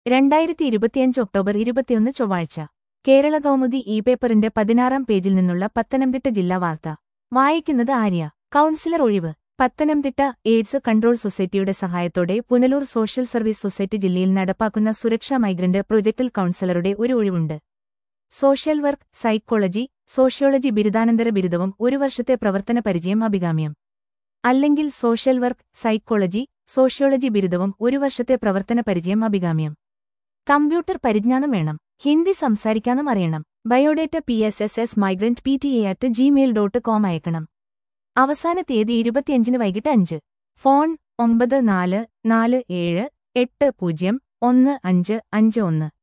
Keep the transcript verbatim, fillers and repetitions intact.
രണ്ടായിരത്തി ഇരുപത്തിയഞ്ച് ഒക്ടോബർ ഇരുപത്തിയൊന്ന് ചൊവ്വാഴ്ച കേരള കൗമുദി ഇ പേപ്പറിന്റെ പതിനാറാം പേജിൽ നിന്നുള്ള പത്തനംതിട്ട ജില്ലാ വാർത്ത വായിക്കുന്നത് ആര്യ. കൗൺസിലർ ഒഴിവ്. പത്തനംതിട്ട എയ്ഡ്സ് കൺട്രോൾ സൊസൈറ്റിയുടെ സഹായത്തോടെ പുനലൂർ സോഷ്യൽ സർവീസ് സൊസൈറ്റി ജില്ലയിൽ നടപ്പാക്കുന്ന സുരക്ഷാ മൈഗ്രന്റ് പ്രൊജക്ടിൽ കൗൺസിലറുടെ ഒരു ഒഴിവുണ്ട്. സോഷ്യൽ വർക്ക്, സൈക്കോളജി, സോഷ്യോളജി ബിരുദാനന്തര ബിരുദവും ഒരു വർഷത്തെ പ്രവർത്തന പരിചയം അഭികാമ്യം. അല്ലെങ്കിൽ സോഷ്യൽ വർക്ക്, സൈക്കോളജി, സോഷ്യോളജി ബിരുദവും ഒരു വർഷത്തെ പ്രവർത്തന പരിചയം അഭികാമ്യം. കമ്പ്യൂട്ടർ പരിജ്ഞാനം വേണം. ഹിന്ദി സംസാരിക്കാനും അറിയണം. Biodata P S S S migrant P T A at Gmail dot com അയക്കണം. അവസാന തീയതി ഇരുപത്തിയഞ്ചിന് വൈകിട്ട് അഞ്ച്. ഫോൺ ഒമ്പത് നാല് നാല് ഏഴ് എട്ട് പൂജ്യം ഒന്ന് അഞ്ച് അഞ്ച് ഒന്ന്.